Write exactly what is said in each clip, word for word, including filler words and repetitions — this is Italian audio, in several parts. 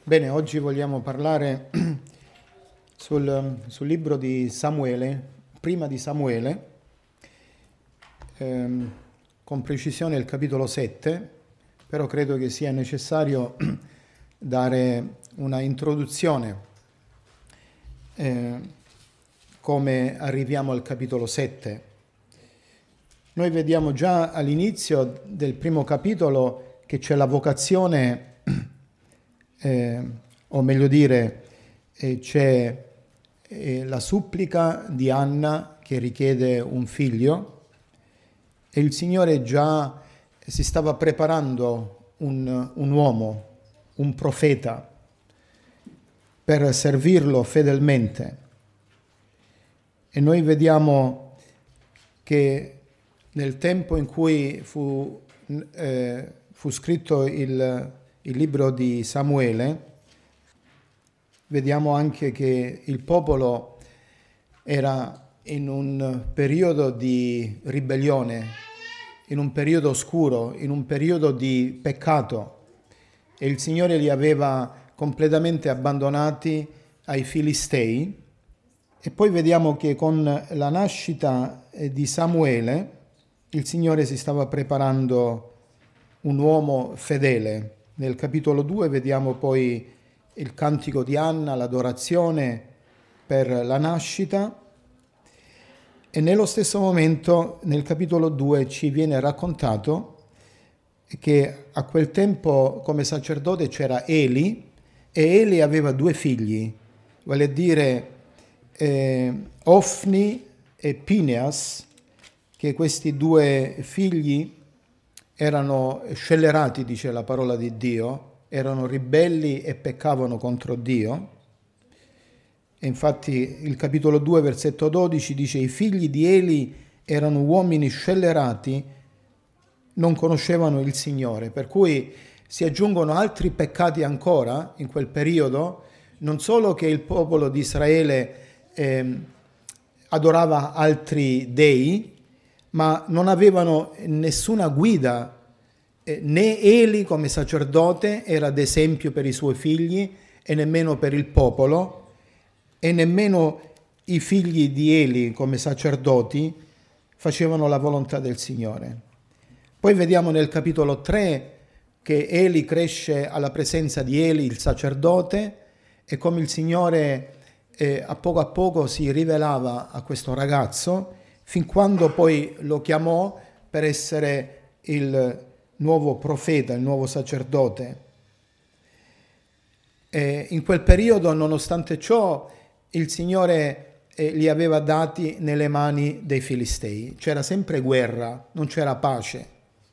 Bene, oggi vogliamo parlare sul, sul libro di Samuele, prima di Samuele, ehm, con precisione il capitolo sette, però credo che sia necessario dare una introduzione eh, come arriviamo al capitolo sette. Noi vediamo già all'inizio del primo capitolo che c'è la vocazione, eh, o meglio dire, eh, c'è eh, la supplica di Anna che richiede un figlio e il Signore già si stava preparando un, un uomo, un profeta, per servirlo fedelmente. E noi vediamo che nel tempo in cui fu, eh, fu scritto il, il libro di Samuele, vediamo anche che il popolo era in un periodo di ribellione, in un periodo oscuro, in un periodo di peccato, e il Signore li aveva completamente abbandonati ai Filistei. E poi vediamo che con la nascita di Samuele il Signore si stava preparando un uomo fedele. Nel capitolo due vediamo poi il cantico di Anna, l'adorazione per la nascita, e nello stesso momento nel capitolo due ci viene raccontato che a quel tempo come sacerdote c'era Eli, e Eli aveva due figli, vale a dire eh, Ofni e Pineas, che questi due figli erano scellerati, dice la parola di Dio, erano ribelli e peccavano contro Dio. E infatti il capitolo due, versetto dodici dice: i figli di Eli erano uomini scellerati, non conoscevano il Signore. Per cui si aggiungono altri peccati ancora in quel periodo, non solo che il popolo di Israele eh, adorava altri dei, ma non avevano nessuna guida, eh, né Eli come sacerdote era ad esempio per i suoi figli e nemmeno per il popolo, e nemmeno i figli di Eli come sacerdoti facevano la volontà del Signore. Poi vediamo nel capitolo tre che Eli cresce alla presenza di Eli, il sacerdote, e come il Signore eh, a poco a poco si rivelava a questo ragazzo, fin quando poi lo chiamò per essere il nuovo profeta, il nuovo sacerdote. E in quel periodo, nonostante ciò, il Signore eh, li aveva dati nelle mani dei Filistei. C'era sempre guerra, non c'era pace.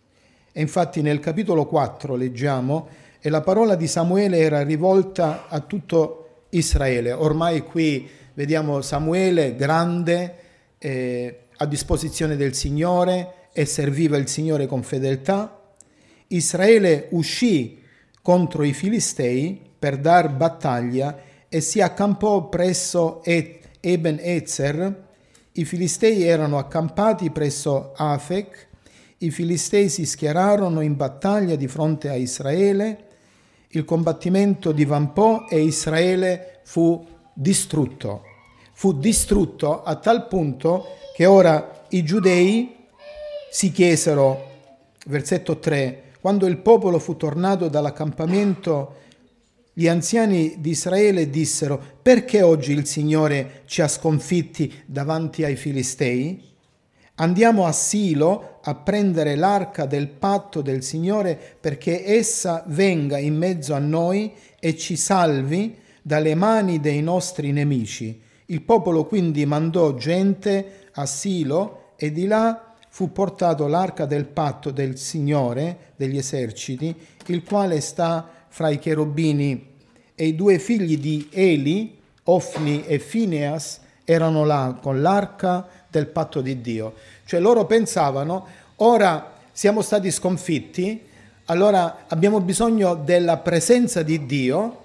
E infatti nel capitolo quattro leggiamo: e la parola di Samuele era rivolta a tutto Israele. Ormai qui vediamo Samuele grande, eh, a disposizione del Signore, e serviva il Signore con fedeltà. Israele uscì contro i Filistei per dar battaglia e si accampò presso Eben Ezer. I Filistei erano accampati presso Afec. I Filistei si schierarono in battaglia di fronte a Israele. Il combattimento divampò e Israele fu distrutto. Fu distrutto a tal punto che ora i giudei si chiesero, versetto tre, quando il popolo fu tornato dall'accampamento, gli anziani di Israele dissero: perché oggi il Signore ci ha sconfitti davanti ai Filistei? Andiamo a Silo a prendere l'arca del patto del Signore, perché essa venga in mezzo a noi e ci salvi dalle mani dei nostri nemici. Il popolo quindi mandò gente a Silo e di là fu portato l'arca del patto del Signore degli eserciti, il quale sta fra i cherubini, e i due figli di Eli, Ofni e Fineas, erano là con l'arca del patto di Dio. Cioè loro pensavano: ora siamo stati sconfitti, allora abbiamo bisogno della presenza di Dio,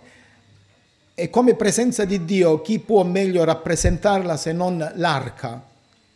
e come presenza di Dio chi può meglio rappresentarla se non l'arca?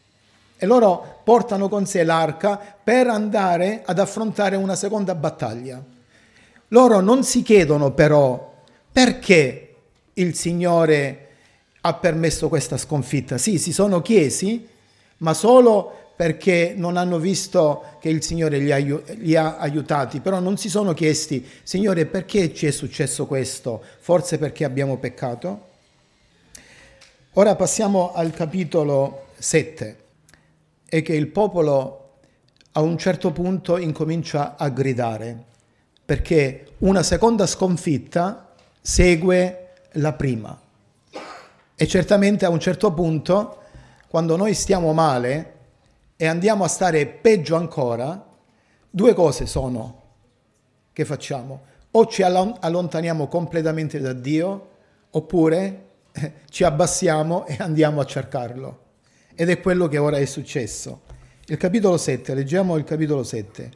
E loro portano con sé l'arca per andare ad affrontare una seconda battaglia. Loro non si chiedono però: perché il Signore ha permesso questa sconfitta? Sì, si sono chiesi, ma solo perché non hanno visto che il Signore li ha, li ha aiutati, però non si sono chiesti, Signore, perché ci è successo questo? Forse perché abbiamo peccato? Ora passiamo al capitolo sette, e che il popolo a un certo punto incomincia a gridare, perché una seconda sconfitta segue la prima. E certamente a un certo punto, quando noi stiamo male e andiamo a stare peggio ancora, due cose sono che facciamo: o ci allontaniamo completamente da Dio, oppure ci abbassiamo e andiamo a cercarlo. Ed è quello che ora è successo. Il capitolo sette, leggiamo il capitolo sette.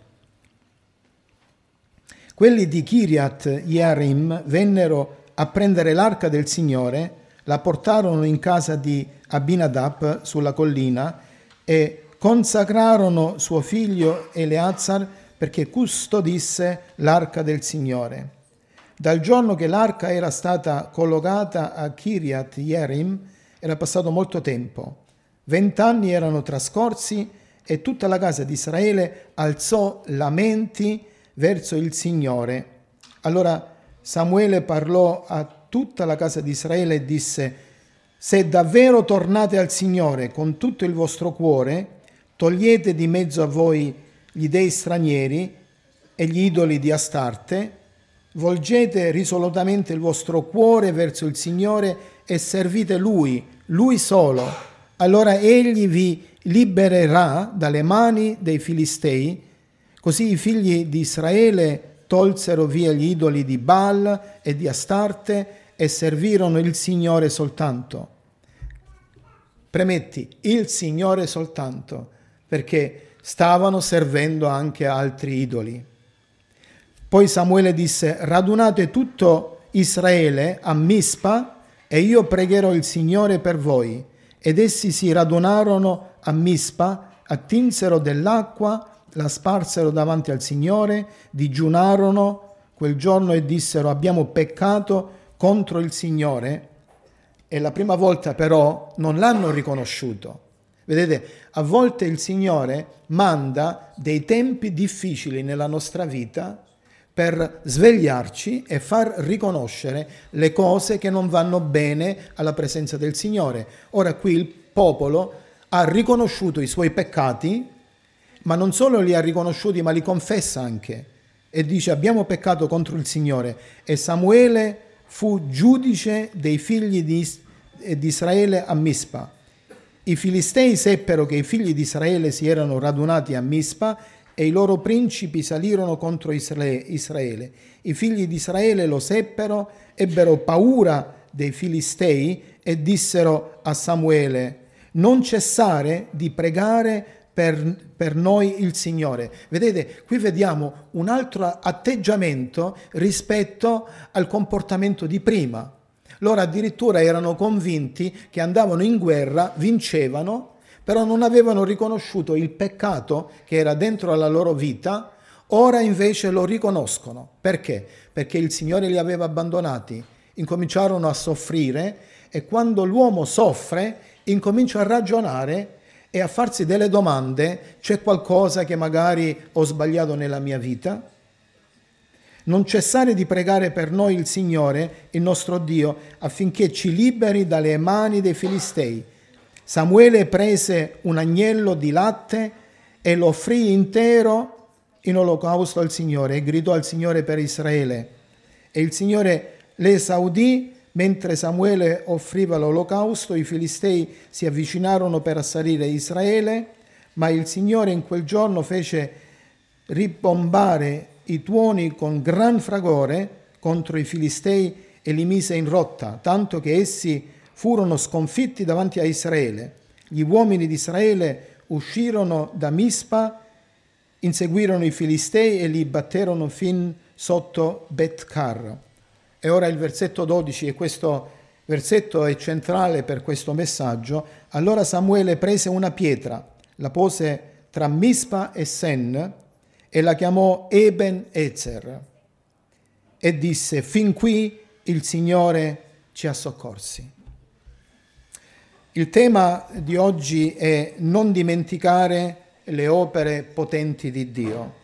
Quelli di Kiriath Jearim vennero a prendere l'arca del Signore, la portarono in casa di Abinadab sulla collina e consacrarono suo figlio Eleazar perché custodisse l'arca del Signore. Dal giorno che l'arca era stata collocata a Kiriath Jearim era passato molto tempo. Vent'anni erano trascorsi e tutta la casa di Israele alzò lamenti verso il Signore. Allora Samuele parlò a tutta la casa di Israele e disse: se davvero tornate al Signore con tutto il vostro cuore, togliete di mezzo a voi gli dei stranieri e gli idoli di Astarte, volgete risolutamente il vostro cuore verso il Signore e servite Lui, Lui solo, allora Egli vi libererà dalle mani dei Filistei. Così i figli di Israele tolsero via gli idoli di Baal e di Astarte e servirono il Signore soltanto. Premetti, il Signore soltanto, perché stavano servendo anche altri idoli. Poi Samuele disse: radunate tutto Israele a Mispa e io pregherò il Signore per voi. Ed essi si radunarono a Mispa, attinsero dell'acqua, la sparsero davanti al Signore, digiunarono quel giorno e dissero: abbiamo peccato contro il Signore. E la prima volta però non l'hanno riconosciuto. Vedete, a volte il Signore manda dei tempi difficili nella nostra vita per svegliarci e far riconoscere le cose che non vanno bene alla presenza del Signore. Ora qui il popolo ha riconosciuto i suoi peccati, ma non solo li ha riconosciuti, ma li confessa anche. E dice: abbiamo peccato contro il Signore. E Samuele fu giudice dei figli di, di Israele a Mispa. I Filistei seppero che i figli di Israele si erano radunati a Mispa e i loro principi salirono contro Israele. I figli di Israele lo seppero, ebbero paura dei Filistei e dissero a Samuele: non cessare di pregare per, per noi il Signore. Vedete, qui vediamo un altro atteggiamento rispetto al comportamento di prima. Loro addirittura erano convinti che andavano in guerra, vincevano, però non avevano riconosciuto il peccato che era dentro alla loro vita. Ora invece lo riconoscono. Perché? Perché il Signore li aveva abbandonati, incominciarono a soffrire, e quando l'uomo soffre incomincia a ragionare e a farsi delle domande: c'è qualcosa che magari ho sbagliato nella mia vita? Non cessare di pregare per noi il Signore, il nostro Dio, affinché ci liberi dalle mani dei Filistei. Samuele prese un agnello di latte e lo offrì intero in olocausto al Signore e gridò al Signore per Israele. E il Signore le esaudì. Mentre Samuele offriva l'olocausto, i Filistei si avvicinarono per assalire Israele, ma il Signore in quel giorno fece ribombare i tuoni con gran fragore contro i Filistei e li mise in rotta, tanto che essi furono sconfitti davanti a Israele. Gli uomini di Israele uscirono da Mispa, inseguirono i Filistei e li batterono fin sotto Bet-Car. E ora il versetto dodici, e questo versetto è centrale per questo messaggio. Allora Samuele prese una pietra, la pose tra Mispa e Sen e la chiamò Eben Ezer e disse: fin qui il Signore ci ha soccorsi. Il tema di oggi è non dimenticare le opere potenti di Dio.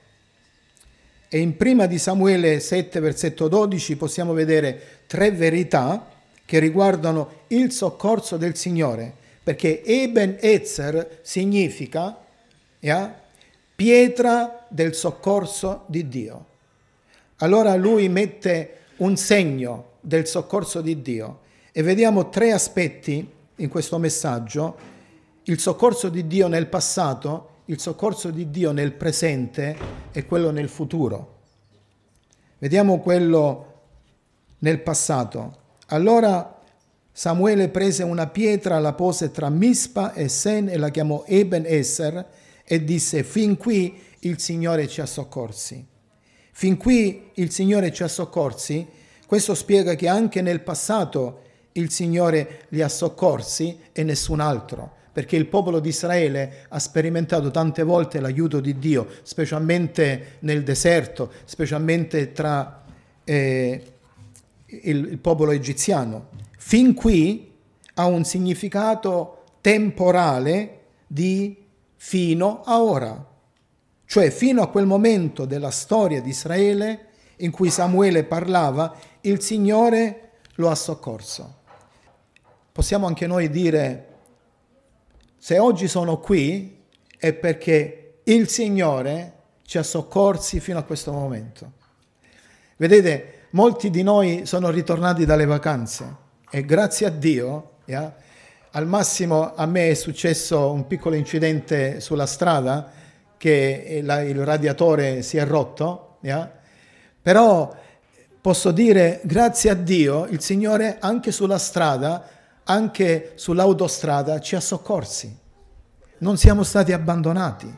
E in prima di Samuele sette, versetto dodici, possiamo vedere tre verità che riguardano il soccorso del Signore, perché Eben Ezer significa yeah, pietra del soccorso di Dio. Allora lui mette un segno del soccorso di Dio e vediamo tre aspetti in questo messaggio: il soccorso di Dio nel passato, il soccorso di Dio nel presente e quello nel futuro. Vediamo quello nel passato. Allora Samuele prese una pietra, la pose tra Mispa e Sen e la chiamò Eben Ezer e disse: fin qui il Signore ci ha soccorsi. Fin qui il Signore ci ha soccorsi. Questo spiega che anche nel passato il Signore li ha soccorsi e nessun altro, perché il popolo di Israele ha sperimentato tante volte l'aiuto di Dio, specialmente nel deserto, specialmente tra eh, il, il popolo egiziano. Fin qui ha un significato temporale di fino a ora, cioè fino a quel momento della storia di Israele in cui Samuele parlava, il Signore lo ha soccorso. Possiamo anche noi dire: se oggi sono qui è perché il Signore ci ha soccorsi fino a questo momento. Vedete, molti di noi sono ritornati dalle vacanze e grazie a Dio, yeah, al massimo a me è successo un piccolo incidente sulla strada, che la, il radiatore si è rotto, yeah, però posso dire grazie a Dio il Signore anche sulla strada, anche sull'autostrada ci ha soccorsi. Non siamo stati abbandonati.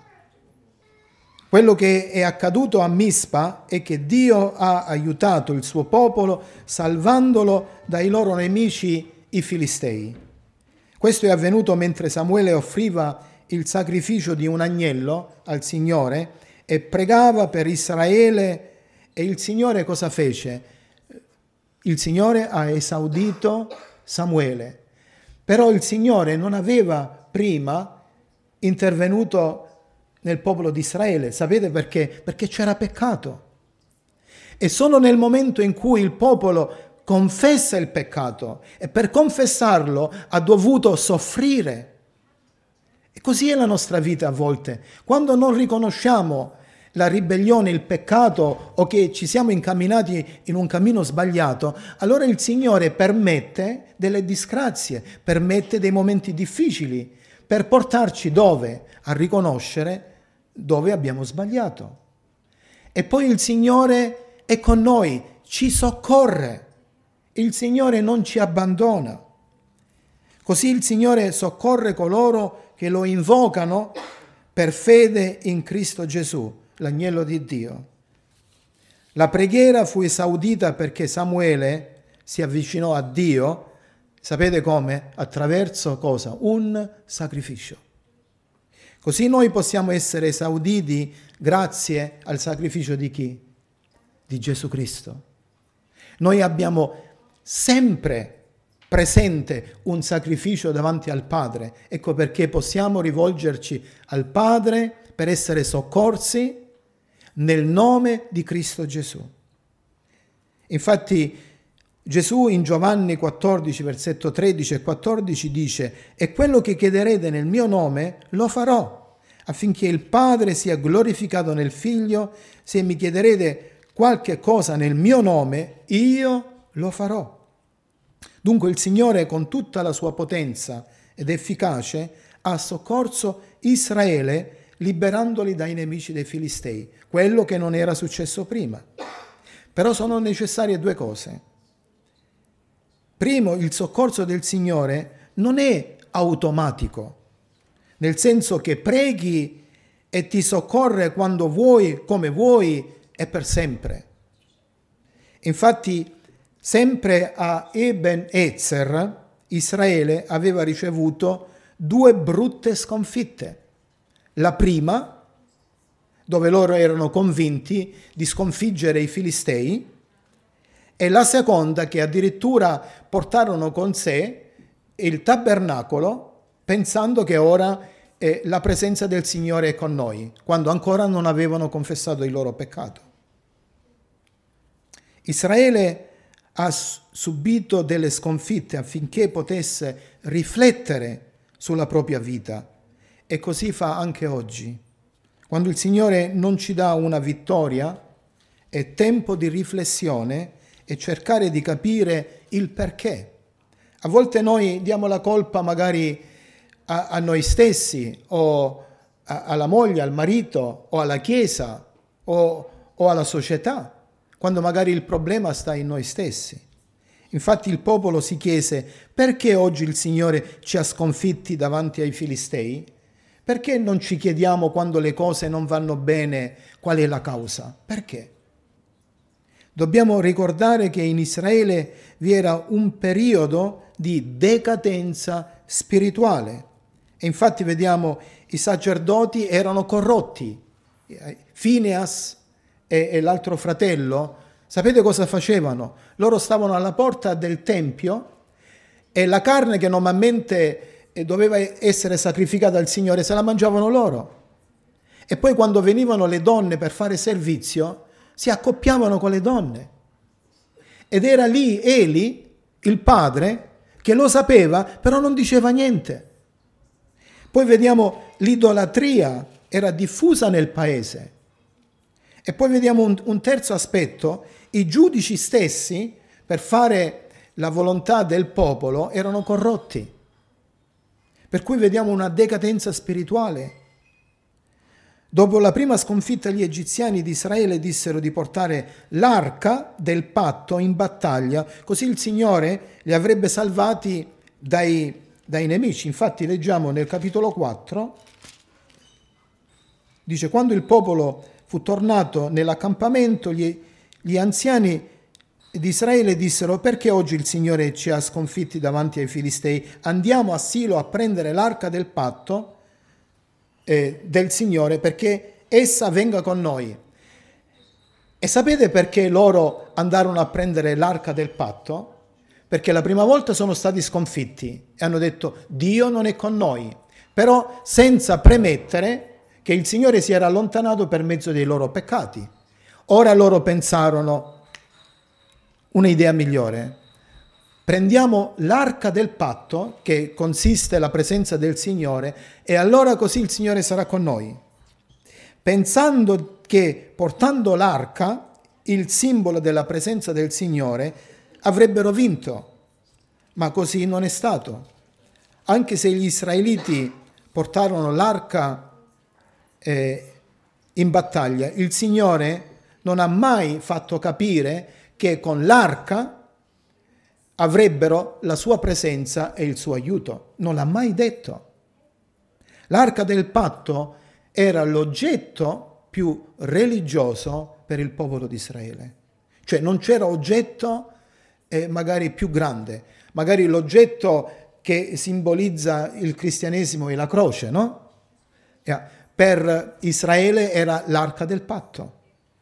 Quello che è accaduto a Mispa è che Dio ha aiutato il suo popolo salvandolo dai loro nemici, i Filistei. Questo è avvenuto mentre Samuele offriva il sacrificio di un agnello al Signore e pregava per Israele, e il Signore cosa fece? Il Signore ha esaudito Samuele. Però il Signore non aveva prima intervenuto nel popolo di Israele. Sapete perché? Perché c'era peccato. E solo nel momento in cui il popolo confessa il peccato, e per confessarlo ha dovuto soffrire. E così è la nostra vita a volte. Quando non riconosciamo la ribellione, il peccato, o che ci siamo incamminati in un cammino sbagliato, allora il Signore permette delle disgrazie, permette dei momenti difficili per portarci dove? A riconoscere dove abbiamo sbagliato. E poi il Signore è con noi, ci soccorre. Il Signore non ci abbandona. Così il Signore soccorre coloro che lo invocano per fede in Cristo Gesù, l'agnello di Dio. La preghiera fu esaudita perché Samuele si avvicinò a Dio, sapete come? Attraverso cosa? Un sacrificio. Così noi possiamo essere esauditi grazie al sacrificio di chi? Di Gesù Cristo. Noi abbiamo sempre presente un sacrificio davanti al Padre. Ecco perché possiamo rivolgerci al Padre per essere soccorsi nel nome di Cristo Gesù. Infatti Gesù in Giovanni quattordici, versetto tredici e quattordici dice: «E quello che chiederete nel mio nome lo farò, affinché il Padre sia glorificato nel Figlio. Se mi chiederete qualche cosa nel mio nome, io lo farò». Dunque il Signore, con tutta la sua potenza ed efficace, ha soccorso Israele liberandoli dai nemici dei Filistei, quello che non era successo prima. Però sono necessarie due cose. Primo, il soccorso del Signore non è automatico, nel senso che preghi e ti soccorre quando vuoi, come vuoi e per sempre. Infatti, sempre a Eben Ezer, Israele aveva ricevuto due brutte sconfitte. La prima, dove loro erano convinti di sconfiggere i Filistei, e la seconda che addirittura portarono con sé il tabernacolo pensando che ora eh, la presenza del Signore è con noi, quando ancora non avevano confessato il loro peccato. Israele ha subito delle sconfitte affinché potesse riflettere sulla propria vita e così fa anche oggi. Quando il Signore non ci dà una vittoria, è tempo di riflessione e cercare di capire il perché. A volte noi diamo la colpa magari a, a noi stessi o a, alla moglie, al marito o alla Chiesa o, o alla società, quando magari il problema sta in noi stessi. Infatti il popolo si chiese: perché oggi il Signore ci ha sconfitti davanti ai Filistei? Perché non ci chiediamo quando le cose non vanno bene qual è la causa? Perché? Dobbiamo ricordare che in Israele vi era un periodo di decadenza spirituale e infatti vediamo i sacerdoti erano corrotti. Fineas e, e l'altro fratello, sapete cosa facevano? Loro stavano alla porta del Tempio e la carne che normalmente doveva essere sacrificata al Signore se la mangiavano loro. E poi quando venivano le donne per fare servizio, si accoppiavano con le donne. Ed era lì Eli, il padre, che lo sapeva, però non diceva niente. Poi vediamo l'idolatria era diffusa nel paese. E poi vediamo un, un terzo aspetto: i giudici stessi, per fare la volontà del popolo, erano corrotti. Per cui vediamo una decadenza spirituale. Dopo la prima sconfitta, gli egiziani di Israele dissero di portare l'arca del patto in battaglia, così il Signore li avrebbe salvati dai, dai nemici. Infatti leggiamo nel capitolo quattro, dice: quando il popolo fu tornato nell'accampamento, gli, gli anziani di Israele dissero: perché oggi il Signore ci ha sconfitti davanti ai Filistei? Andiamo a Silo a prendere l'arca del patto eh, del Signore, perché essa venga con noi. E sapete perché loro andarono a prendere l'arca del patto? Perché la prima volta sono stati sconfitti e hanno detto: Dio non è con noi, però senza premettere che il Signore si era allontanato per mezzo dei loro peccati. Ora loro pensarono: un'idea migliore, prendiamo l'arca del patto, che consiste nella presenza del Signore, e allora così il Signore sarà con noi. Pensando che portando l'arca, il simbolo della presenza del Signore, avrebbero vinto, ma così non è stato. Anche se gli israeliti portarono l'arca eh, in battaglia, il Signore non ha mai fatto capire che con l'arca avrebbero la sua presenza e il suo aiuto. Non l'ha mai detto. L'arca del patto era l'oggetto più religioso per il popolo di Israele. Cioè non c'era oggetto eh, magari più grande. Magari l'oggetto che simbolizza il cristianesimo è la croce, no? Per Israele era l'arca del patto.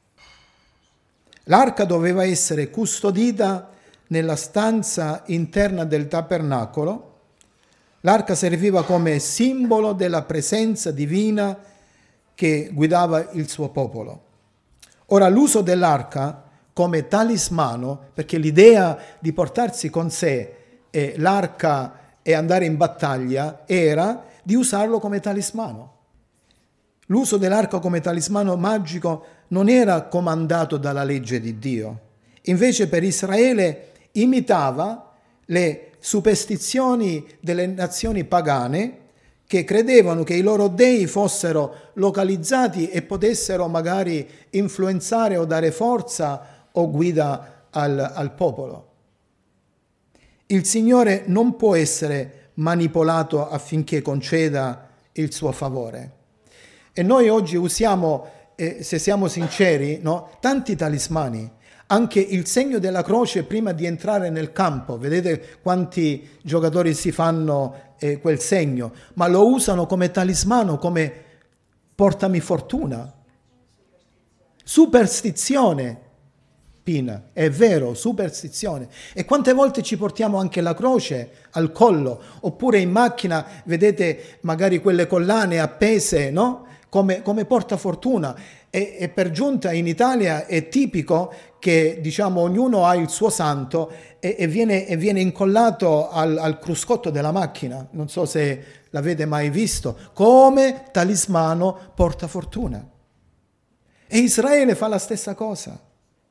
L'arca doveva essere custodita nella stanza interna del tabernacolo. L'arca serviva come simbolo della presenza divina che guidava il suo popolo. Ora, l'uso dell'arca come talismano, perché l'idea di portarsi con sé eh, l'arca e andare in battaglia era di usarlo come talismano. L'uso dell'arca come talismano magico non era comandato dalla legge di Dio. Invece per Israele imitava le superstizioni delle nazioni pagane che credevano che i loro dei fossero localizzati e potessero magari influenzare o dare forza o guida al, al popolo. Il Signore non può essere manipolato affinché conceda il suo favore. E noi oggi usiamo, eh, se siamo sinceri, no, tanti talismani. Anche il segno della croce prima di entrare nel campo. Vedete quanti giocatori si fanno eh, quel segno, ma lo usano come talismano, come portami fortuna. Superstizione. spina. È vero, superstizione. E quante volte ci portiamo anche la croce al collo, oppure in macchina vedete magari quelle collane appese, no? Come, come portafortuna. E, e per giunta in Italia è tipico che, diciamo, ognuno ha il suo santo e, e, viene, e viene incollato al, al cruscotto della macchina. Non so se l'avete mai visto, come talismano portafortuna. E Israele fa la stessa cosa.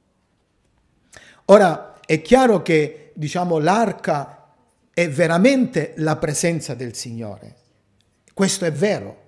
Ora, è chiaro che, diciamo, l'arca è veramente la presenza del Signore. Questo è vero.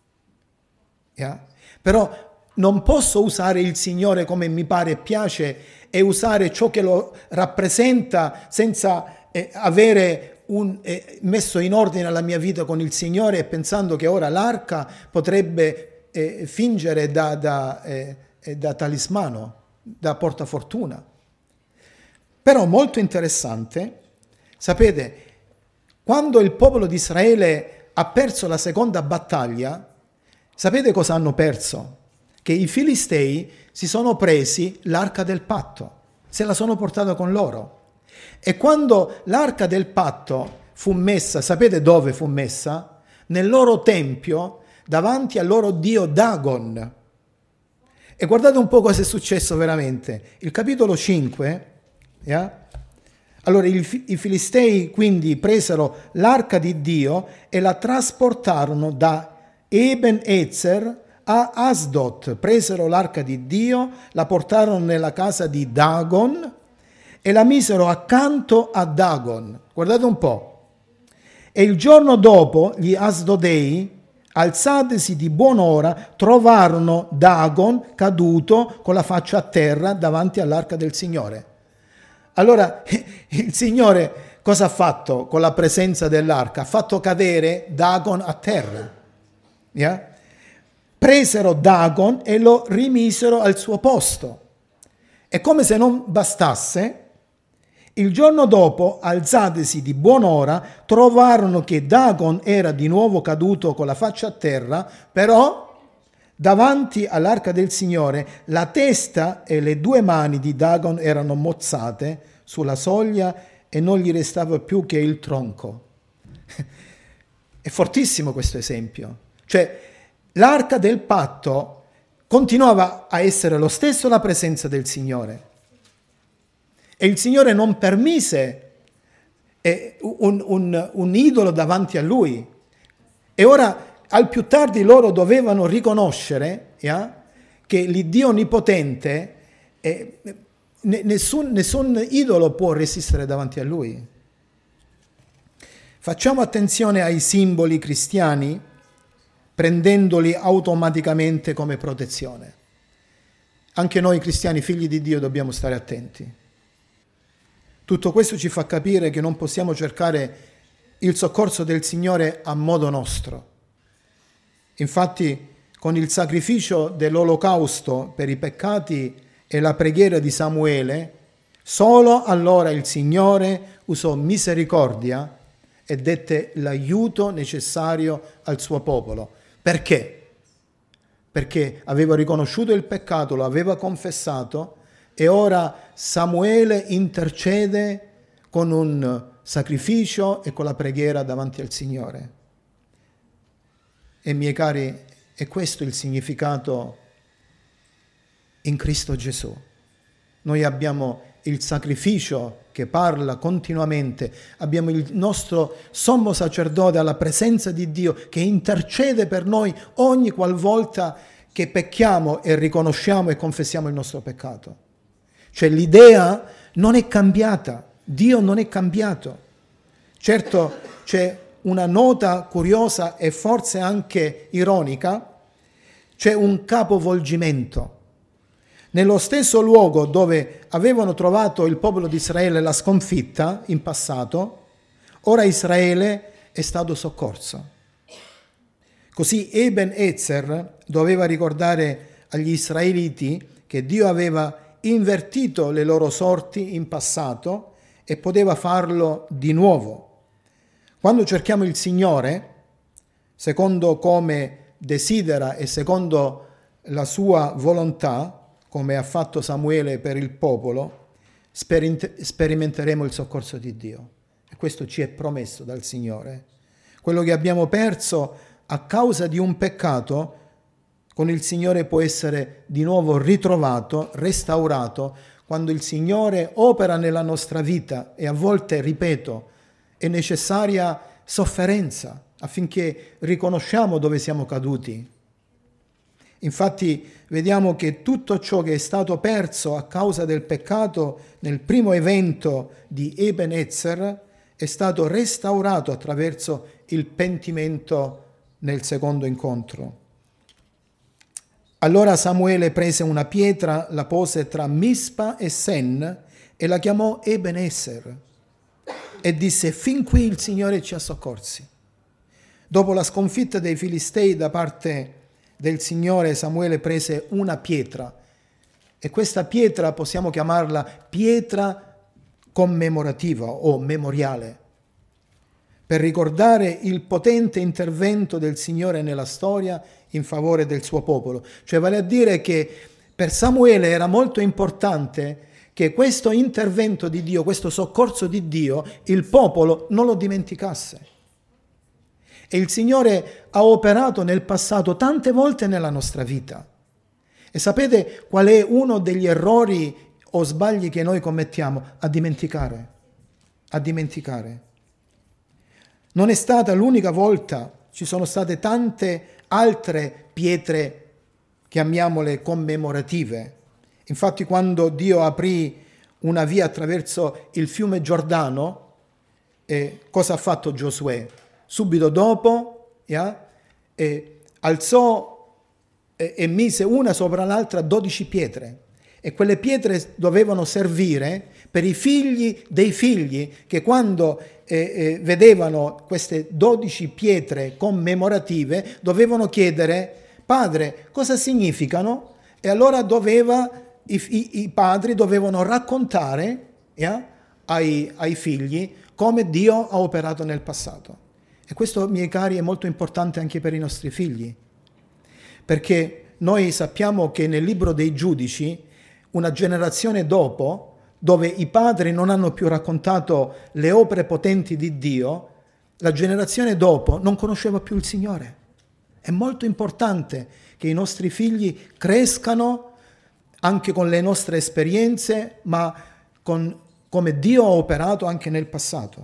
Yeah? Però non posso usare il Signore come mi pare e piace e usare ciò che lo rappresenta senza eh, avere un, eh, messo in ordine la mia vita con il Signore e pensando che ora l'arca potrebbe eh, fingere da, da, eh, da talismano, da portafortuna. Però molto interessante, sapete, quando il popolo di Israele ha perso la seconda battaglia, sapete cosa hanno perso? Che i Filistei si sono presi l'arca del patto, se la sono portata con loro. E quando l'arca del patto fu messa, sapete dove fu messa? Nel loro tempio, davanti al loro dio Dagon. E guardate un po' cosa è successo veramente. Il capitolo cinque, yeah? Allora i, i Filistei quindi presero l'arca di Dio e la trasportarono da Eben Ezer a Asdod, presero l'arca di Dio, la portarono nella casa di Dagon e la misero accanto a Dagon. Guardate un po'. E il giorno dopo gli Asdodei, alzatisi di buon'ora, trovarono Dagon caduto con la faccia a terra davanti all'arca del Signore. Allora il Signore cosa ha fatto con la presenza dell'arca? Ha fatto cadere Dagon a terra. Yeah? Presero Dagon e lo rimisero al suo posto. E come se non bastasse, il giorno dopo, alzatisi di buon'ora, trovarono che Dagon era di nuovo caduto con la faccia a terra, però davanti all'arca del Signore la testa e le due mani di Dagon erano mozzate sulla soglia e non gli restava più che il tronco. È fortissimo questo esempio. Cioè, l'arca del patto continuava a essere lo stesso la presenza del Signore. E il Signore non permise eh, un, un, un idolo davanti a lui. E ora, al più tardi, loro dovevano riconoscere yeah, che l'Iddio Onnipotente, eh, nessun, nessun idolo può resistere davanti a lui. Facciamo attenzione ai simboli cristiani, prendendoli automaticamente come protezione. Anche noi cristiani, figli di Dio, dobbiamo stare attenti. Tutto questo ci fa capire che non possiamo cercare il soccorso del Signore a modo nostro. Infatti, con il sacrificio dell'olocausto per i peccati e la preghiera di Samuele, solo allora il Signore usò misericordia e dette l'aiuto necessario al suo popolo. Perché? Perché aveva riconosciuto il peccato, lo aveva confessato e ora Samuele intercede con un sacrificio e con la preghiera davanti al Signore. E miei cari, è questo il significato in Cristo Gesù. Noi abbiamo il sacrificio che parla continuamente, abbiamo il nostro sommo sacerdote alla presenza di Dio che intercede per noi ogni qualvolta che pecchiamo e riconosciamo e confessiamo il nostro peccato. Cioè l'idea non è cambiata, Dio non è cambiato. Certo c'è una nota curiosa e forse anche ironica, c'è un capovolgimento. Nello stesso luogo dove avevano trovato il popolo di Israele la sconfitta in passato, ora Israele è stato soccorso. Così Eben Ezer doveva ricordare agli israeliti che Dio aveva invertito le loro sorti in passato e poteva farlo di nuovo. Quando cerchiamo il Signore, secondo come desidera e secondo la sua volontà, come ha fatto Samuele per il popolo, sperimenteremo il soccorso di Dio. E questo ci è promesso dal Signore. Quello che abbiamo perso a causa di un peccato, con il Signore può essere di nuovo ritrovato, restaurato, quando il Signore opera nella nostra vita. E a volte, ripeto, è necessaria sofferenza affinché riconosciamo dove siamo caduti. Infatti vediamo che tutto ciò che è stato perso a causa del peccato nel primo evento di Ebenezer è stato restaurato attraverso il pentimento nel secondo incontro. Allora Samuele prese una pietra, la pose tra Mispa e Sen e la chiamò Ebenezer e disse: fin qui il Signore ci ha soccorsi. Dopo la sconfitta dei Filistei da parte del Signore, Samuele prese una pietra, e questa pietra possiamo chiamarla pietra commemorativa o memoriale, per ricordare il potente intervento del Signore nella storia in favore del suo popolo. Cioè vale a dire che per Samuele era molto importante che questo intervento di Dio, questo soccorso di Dio, il popolo non lo dimenticasse. E il Signore ha operato nel passato tante volte nella nostra vita. E sapete qual è uno degli errori o sbagli che noi commettiamo? A dimenticare. A dimenticare. Non è stata l'unica volta, ci sono state tante altre pietre, chiamiamole commemorative. Infatti quando Dio aprì una via attraverso il fiume Giordano, eh, cosa ha fatto Giosuè? Subito dopo yeah, eh, alzò eh, e mise una sopra l'altra dodici pietre, e quelle pietre dovevano servire per i figli dei figli, che quando eh, eh, vedevano queste dodici pietre commemorative dovevano chiedere: padre, cosa significano? E allora doveva, i, i, i padri dovevano raccontare yeah, ai, ai figli come Dio ha operato nel passato. E questo, miei cari, è molto importante anche per i nostri figli, perché noi sappiamo che nel libro dei Giudici, una generazione dopo, dove i padri non hanno più raccontato le opere potenti di Dio, la generazione dopo non conosceva più il Signore. È molto importante che i nostri figli crescano anche con le nostre esperienze, ma con come Dio ha operato anche nel passato.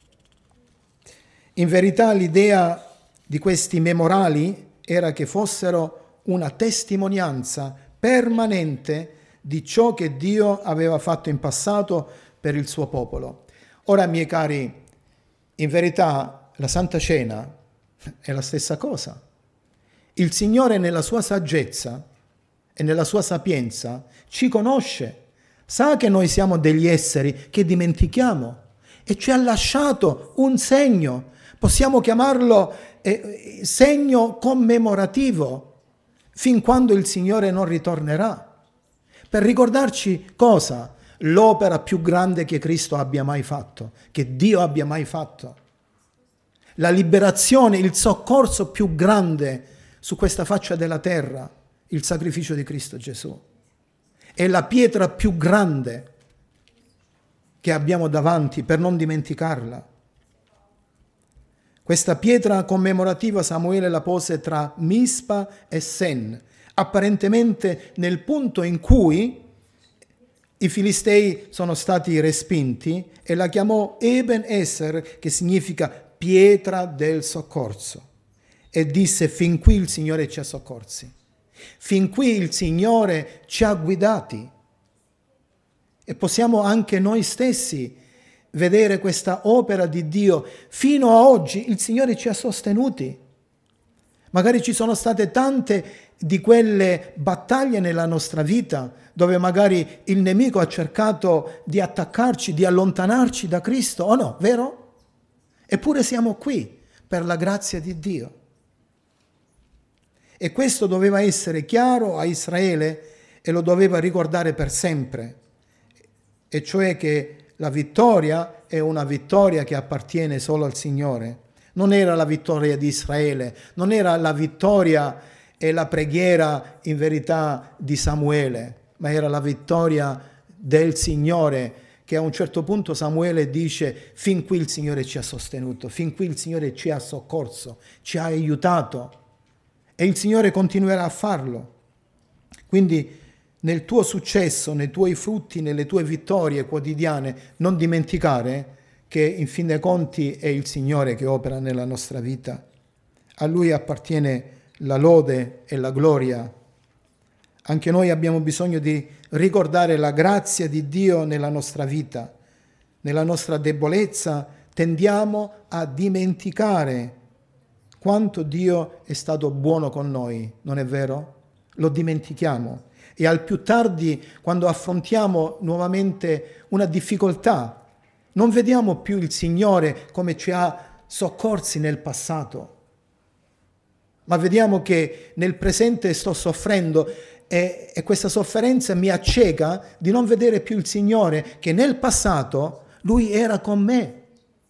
In verità l'idea di questi memoriali era che fossero una testimonianza permanente di ciò che Dio aveva fatto in passato per il suo popolo. Ora, miei cari, in verità la Santa Cena è la stessa cosa. Il Signore nella sua saggezza e nella sua sapienza ci conosce, sa che noi siamo degli esseri che dimentichiamo e ci ha lasciato un segno. Possiamo chiamarlo eh, segno commemorativo, fin quando il Signore non ritornerà, per ricordarci cosa? L'opera più grande che Cristo abbia mai fatto, che Dio abbia mai fatto. La liberazione, il soccorso più grande su questa faccia della terra, il sacrificio di Cristo Gesù. È la pietra più grande che abbiamo davanti per non dimenticarla. Questa pietra commemorativa Samuele la pose tra Mispa e Sen, apparentemente nel punto in cui i Filistei sono stati respinti, e la chiamò Ebenezer, che significa pietra del soccorso, e disse: fin qui il Signore ci ha soccorsi, fin qui il Signore ci ha guidati. E possiamo anche noi stessi vedere questa opera di Dio. Fino a oggi il Signore ci ha sostenuti. Magari ci sono state tante di quelle battaglie nella nostra vita dove magari il nemico ha cercato di attaccarci, di allontanarci da Cristo, o no, vero? Eppure siamo qui per la grazia di Dio. E questo doveva essere chiaro a Israele e lo doveva ricordare per sempre, e cioè che la vittoria è una vittoria che appartiene solo al Signore. Non era la vittoria di Israele, non era la vittoria e la preghiera in verità di Samuele, ma era la vittoria del Signore, che a un certo punto Samuele dice: fin qui il Signore ci ha sostenuto, fin qui il Signore ci ha soccorso, ci ha aiutato e il Signore continuerà a farlo. Quindi nel tuo successo, nei tuoi frutti, nelle tue vittorie quotidiane, non dimenticare che in fin dei conti è il Signore che opera nella nostra vita. A Lui appartiene la lode e la gloria. Anche noi abbiamo bisogno di ricordare la grazia di Dio nella nostra vita. Nella nostra debolezza tendiamo a dimenticare quanto Dio è stato buono con noi, non è vero? Lo dimentichiamo. E al più tardi, quando affrontiamo nuovamente una difficoltà, non vediamo più il Signore come ci ha soccorsi nel passato, ma vediamo che nel presente sto soffrendo e, e questa sofferenza mi acceca di non vedere più il Signore, che nel passato Lui era con me.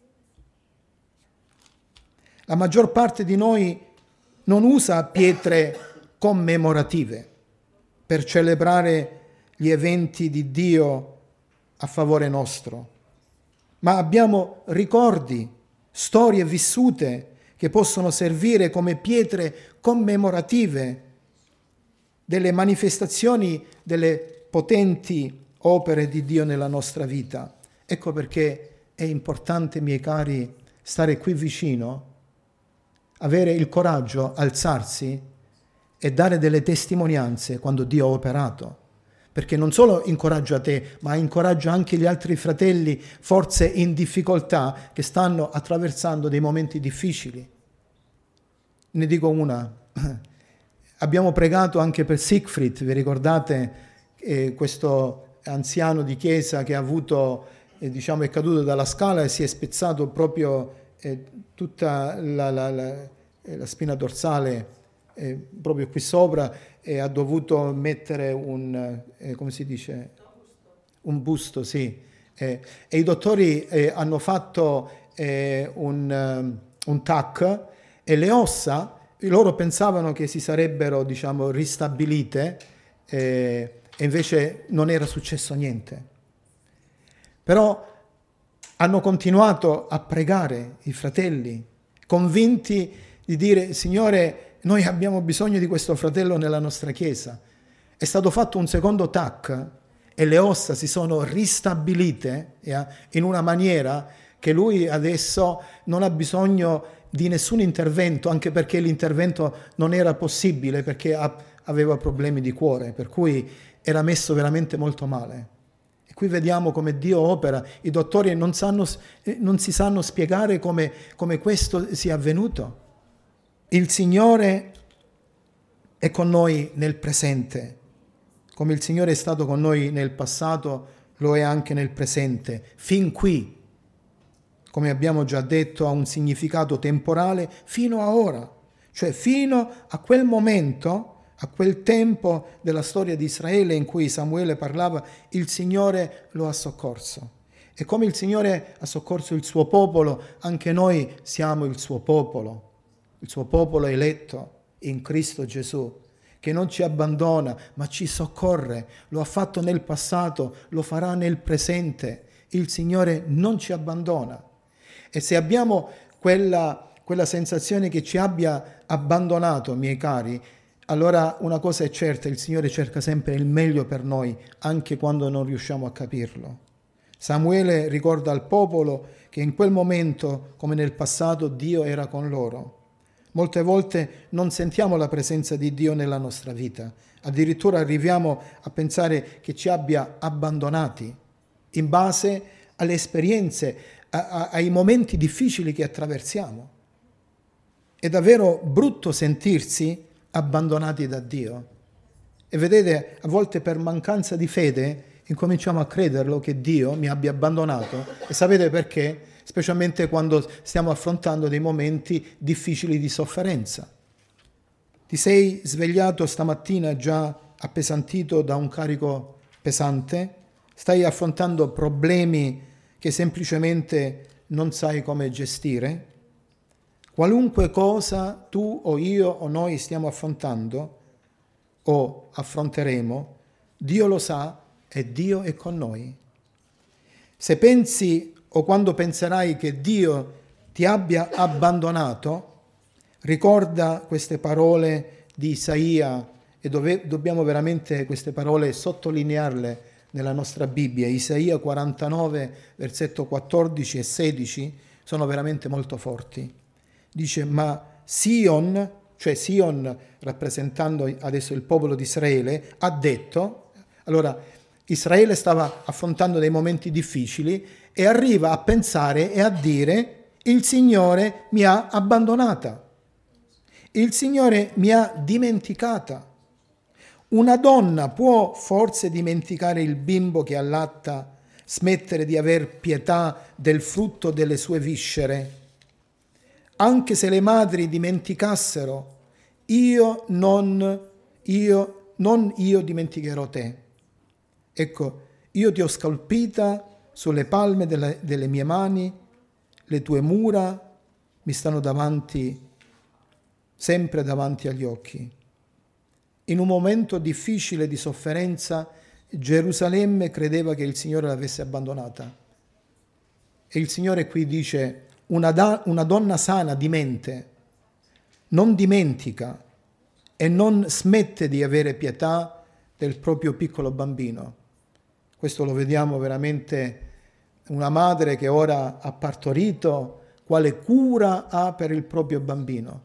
La maggior parte di noi non usa pietre commemorative per celebrare gli eventi di Dio a favore nostro, ma abbiamo ricordi, storie vissute che possono servire come pietre commemorative delle manifestazioni delle potenti opere di Dio nella nostra vita. Ecco perché è importante, miei cari, stare qui vicino, avere il coraggio, alzarsi e dare delle testimonianze quando Dio ha operato. Perché non solo incoraggia te, ma incoraggia anche gli altri fratelli, forse in difficoltà, che stanno attraversando dei momenti difficili. Ne dico una. Abbiamo pregato anche per Siegfried, vi ricordate eh, questo anziano di chiesa che ha avuto, eh, diciamo, è caduto dalla scala e si è spezzato proprio eh, tutta la, la, la, la spina dorsale eh, proprio qui sopra, e ha dovuto mettere un, eh, come si dice? Un busto, sì. Eh, e i dottori eh, hanno fatto eh, un, um, un T A C e le ossa, loro pensavano che si sarebbero, diciamo, ristabilite eh, e invece non era successo niente. Però hanno continuato a pregare i fratelli, convinti di dire: Signore, noi abbiamo bisogno di questo fratello nella nostra chiesa. È stato fatto un secondo T A C e le ossa si sono ristabilite eh, in una maniera che lui adesso non ha bisogno di nessun intervento, anche perché l'intervento non era possibile perché aveva problemi di cuore, per cui era messo veramente molto male. E qui vediamo come Dio opera. I dottori non, sanno, non si sanno spiegare come, come questo sia avvenuto. Il Signore è con noi nel presente, come il Signore è stato con noi nel passato, lo è anche nel presente. Fin qui, come abbiamo già detto, ha un significato temporale fino a ora, cioè fino a quel momento, a quel tempo della storia di Israele in cui Samuele parlava, il Signore lo ha soccorso. E come il Signore ha soccorso il suo popolo, anche noi siamo il suo popolo. Il suo popolo eletto in Cristo Gesù, che non ci abbandona, ma ci soccorre. Lo ha fatto nel passato, lo farà nel presente. Il Signore non ci abbandona. E se abbiamo quella, quella sensazione che ci abbia abbandonato, miei cari, allora una cosa è certa: il Signore cerca sempre il meglio per noi, anche quando non riusciamo a capirlo. Samuele ricorda al popolo che in quel momento, come nel passato, Dio era con loro. Molte volte non sentiamo la presenza di Dio nella nostra vita, addirittura arriviamo a pensare che ci abbia abbandonati in base alle esperienze, a, a, ai momenti difficili che attraversiamo. È davvero brutto sentirsi abbandonati da Dio. E vedete, a volte per mancanza di fede incominciamo a crederlo che Dio mi abbia abbandonato. E sapete perché? Specialmente quando stiamo affrontando dei momenti difficili di sofferenza. Ti sei svegliato stamattina già appesantito da un carico pesante? Stai affrontando problemi che semplicemente non sai come gestire? Qualunque cosa tu o io o noi stiamo affrontando o affronteremo, Dio lo sa e Dio è con noi. Se pensi o quando penserai che Dio ti abbia abbandonato, ricorda queste parole di Isaia e dove, dobbiamo veramente queste parole sottolinearle nella nostra Bibbia. Isaia quarantanove, versetto quattordici e sedici, sono veramente molto forti. Dice, ma Sion, cioè Sion rappresentando adesso il popolo di Israele, ha detto, allora Israele stava affrontando dei momenti difficili e arriva a pensare e a dire, il Signore mi ha abbandonata, il Signore mi ha dimenticata. Una donna può forse dimenticare il bimbo che allatta, smettere di aver pietà del frutto delle sue viscere? Anche se le madri dimenticassero, io non, io, non io dimenticherò te. Ecco, io ti ho scolpita sulle palme delle, delle mie mani, le tue mura mi stanno davanti, sempre davanti agli occhi. In un momento difficile di sofferenza, Gerusalemme credeva che il Signore l'avesse abbandonata. E il Signore qui dice, una, da, una donna sana di mente non dimentica e non smette di avere pietà del proprio piccolo bambino. Questo lo vediamo veramente, una madre che ora ha partorito, quale cura ha per il proprio bambino.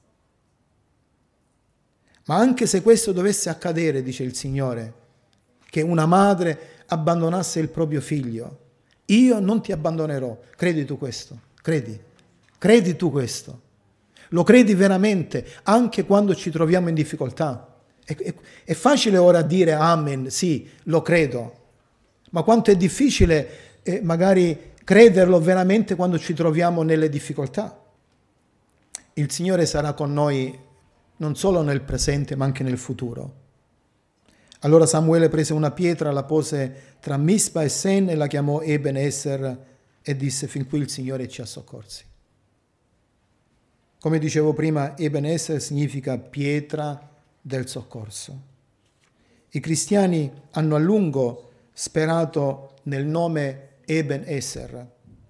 Ma anche se questo dovesse accadere, dice il Signore, che una madre abbandonasse il proprio figlio, io non ti abbandonerò. Credi tu questo? Credi? Credi tu questo? Lo credi veramente anche quando ci troviamo in difficoltà? È, è, è facile ora dire amen, sì, lo credo, ma quanto è difficile eh, magari crederlo veramente quando ci troviamo nelle difficoltà. Il Signore sarà con noi non solo nel presente ma anche nel futuro. Allora Samuele prese una pietra, la pose tra Mispa e Sen e la chiamò Eben Eser e disse, fin qui il Signore ci ha soccorsi. Come dicevo prima, Eben Eser significa pietra del soccorso. I cristiani hanno a lungo sperato nel nome Eben Eser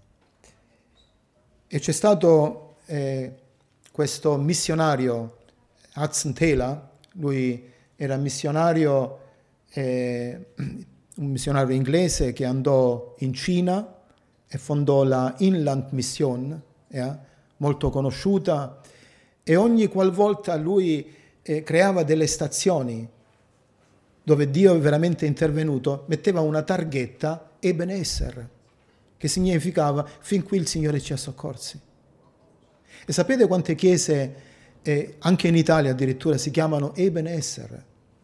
e c'è stato eh, questo missionario Hudson Taylor, lui era missionario, eh, un missionario inglese che andò in Cina e fondò la Inland Mission, eh, molto conosciuta, e ogni qualvolta lui eh, creava delle stazioni dove Dio è veramente intervenuto, metteva una targhetta Eben Eser, che significava fin qui il Signore ci ha soccorsi. E sapete quante chiese eh, anche in Italia addirittura si chiamano Eben Eser?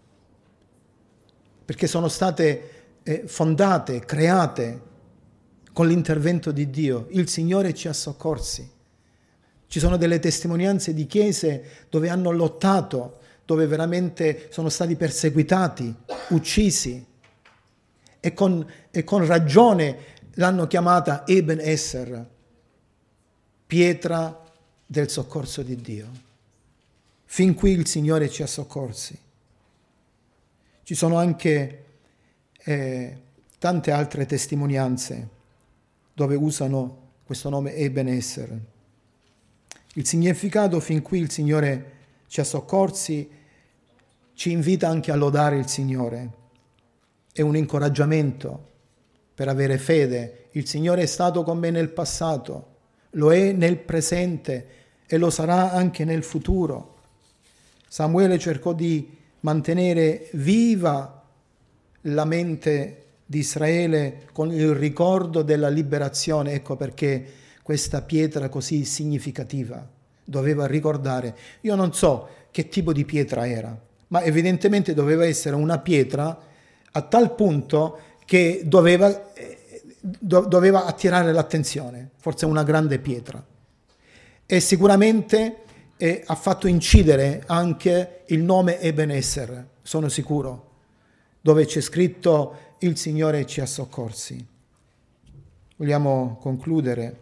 Perché sono state eh, fondate, create con l'intervento di Dio. Il Signore ci ha soccorsi. Ci sono delle testimonianze di chiese dove hanno lottato, dove veramente sono stati perseguitati, uccisi, e con, e con ragione l'hanno chiamata Eben Eser, pietra del soccorso di Dio. Fin qui il Signore ci ha soccorsi. Ci sono anche eh, tante altre testimonianze dove usano questo nome Eben Eser. Il significato fin qui il Signore ci ha soccorsi ci invita anche a lodare il Signore. È un incoraggiamento per avere fede. Il Signore è stato con me nel passato, lo è nel presente e lo sarà anche nel futuro. Samuele cercò di mantenere viva la mente di Israele con il ricordo della liberazione. Ecco perché questa pietra così significativa doveva ricordare. Io non so che tipo di pietra era, ma evidentemente doveva essere una pietra a tal punto che doveva, eh, do, doveva attirare l'attenzione, forse una grande pietra. E sicuramente eh, ha fatto incidere anche il nome Eben Eser, sono sicuro, dove c'è scritto il Signore ci ha soccorsi. Vogliamo concludere.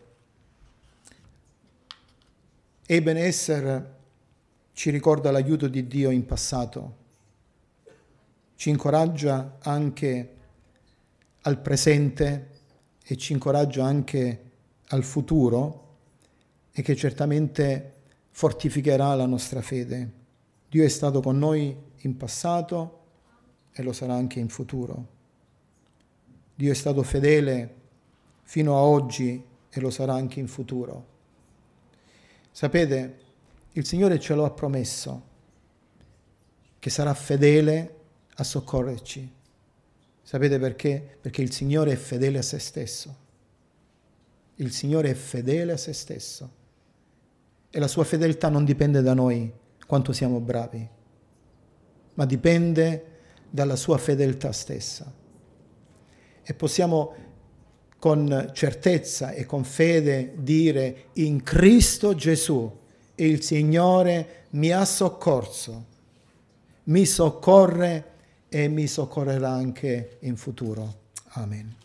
Eben Eser ci ricorda l'aiuto di Dio in passato. ci incoraggia anche al presente e ci incoraggia anche al futuro e che certamente fortificherà la nostra fede. Dio è stato con noi in passato e lo sarà anche in futuro. Dio è stato fedele fino a oggi e lo sarà anche in futuro. Sapete, il Signore ce lo ha promesso, che sarà fedele a soccorrerci. Sapete perché? Perché il Signore è fedele a se stesso. Il Signore è fedele a se stesso. E la sua fedeltà non dipende da noi, quanto siamo bravi, ma dipende dalla sua fedeltà stessa. E possiamo con certezza e con fede dire: in Cristo Gesù il Signore mi ha soccorso, mi soccorre e mi soccorrerà anche in futuro. Amen.